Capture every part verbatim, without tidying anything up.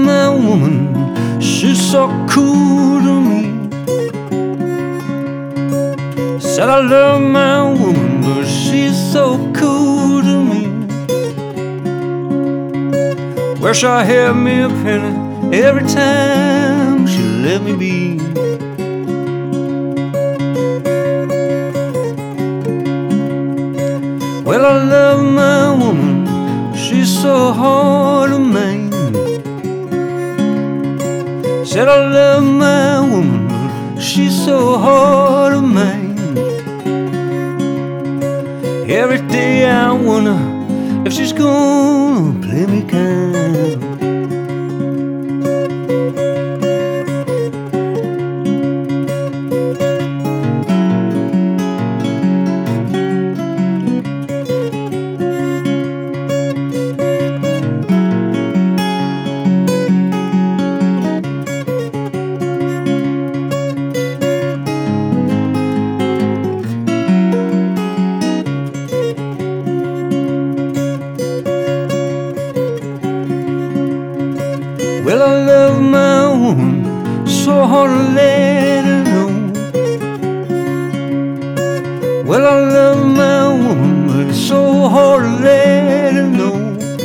my woman, she's so cool to me. Said I love my woman, but she's so cool to me. Wish I had me a penny every time she let me be. Well, I love my woman, she's so hard to maintain. Said I love my woman, but she's so hard to maintain. Every day I wonder if she's gonna play me kind. Well, I love my woman, so hard to let her know. Well, I love my woman, but it's so hard to let her know.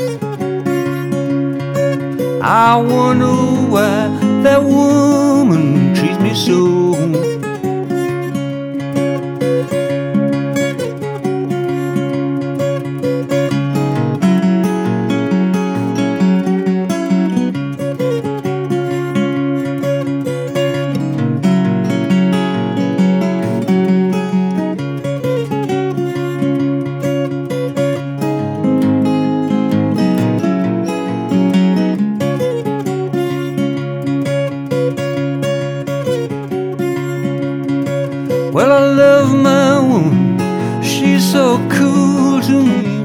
I wonder why that woman treats me so. Well, I love my woman, she's so cool to me.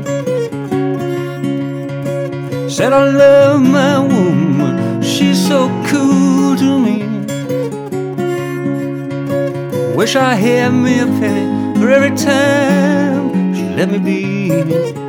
Said I love my woman, she's so cool to me. Wish I had me a penny for every time she let me be.